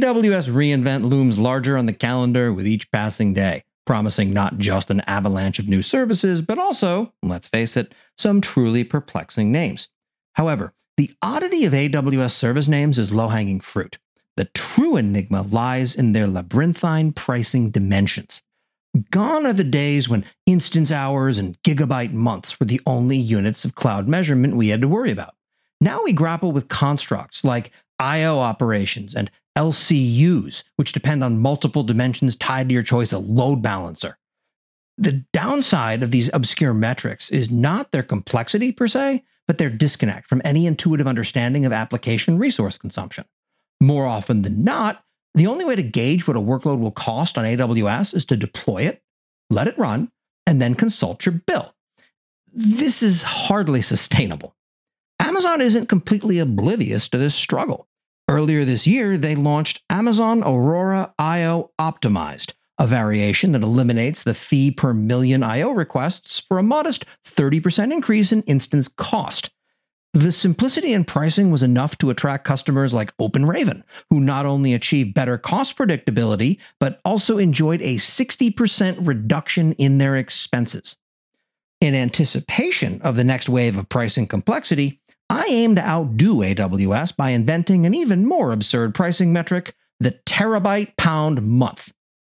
AWS reInvent looms larger on the calendar with each passing day, promising not just an avalanche of new services, but also, let's face it, some truly perplexing names. However, the oddity of AWS service names is low-hanging fruit. The true enigma lies in their labyrinthine pricing dimensions. Gone are the days when instance hours and gigabyte months were the only units of cloud measurement we had to worry about. Now we grapple with constructs like I/O operations and LCUs, which depend on multiple dimensions tied to your choice of load balancer. The downside of these obscure metrics is not their complexity per se, but their disconnect from any intuitive understanding of application resource consumption. More often than not, the only way to gauge what a workload will cost on AWS is to deploy it, let it run, and then consult your bill. This is hardly sustainable. Amazon isn't completely oblivious to this struggle. Earlier this year, they launched Amazon Aurora I/O Optimized, a variation that eliminates the fee per million I/O requests for a modest 30% increase in instance cost. The simplicity in pricing was enough to attract customers like OpenRaven, who not only achieved better cost predictability, but also enjoyed a 60% reduction in their expenses. In anticipation of the next wave of pricing complexity, I aim to outdo AWS by inventing an even more absurd pricing metric, the terabyte pound month.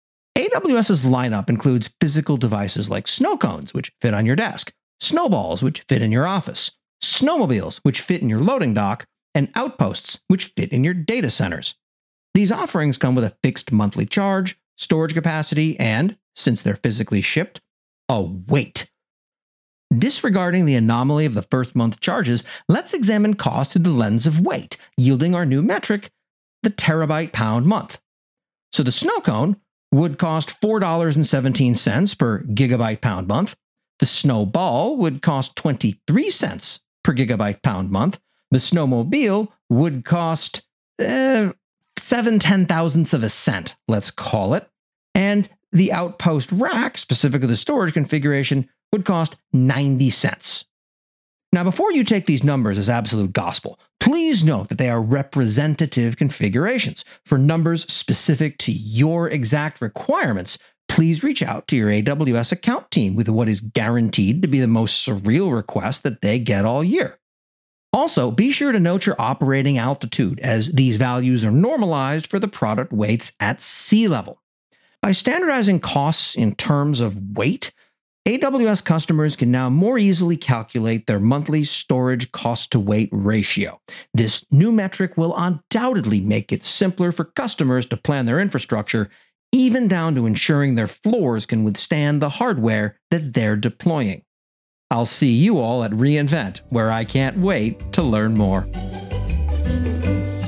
AWS's lineup includes physical devices like snow cones, which fit on your desk, snowballs, which fit in your office, snowmobiles, which fit in your loading dock, and outposts, which fit in your data centers. These offerings come with a fixed monthly charge, storage capacity, and, since they're physically shipped, a weight. Disregarding the anomaly of the first month charges, let's examine cost through the lens of weight, yielding our new metric, the terabyte pound month. So the snow cone would cost $4.17 per gigabyte pound month. The snowball would cost 23 cents per gigabyte pound month. The snowmobile would cost 7/10,000ths of a cent, let's call it. And the outpost rack, specifically the storage configuration, would cost 90 cents. Now, before you take these numbers as absolute gospel, please note that they are representative configurations. For numbers specific to your exact requirements, please reach out to your AWS account team with what is guaranteed to be the most surreal request that they get all year. Also, be sure to note your operating altitude, as these values are normalized for the product weights at sea level. By standardizing costs in terms of weight, AWS customers can now more easily calculate their monthly storage cost-to-weight ratio. This new metric will undoubtedly make it simpler for customers to plan their infrastructure, even down to ensuring their floors can withstand the hardware that they're deploying. I'll see you all at reInvent, where I can't wait to learn more.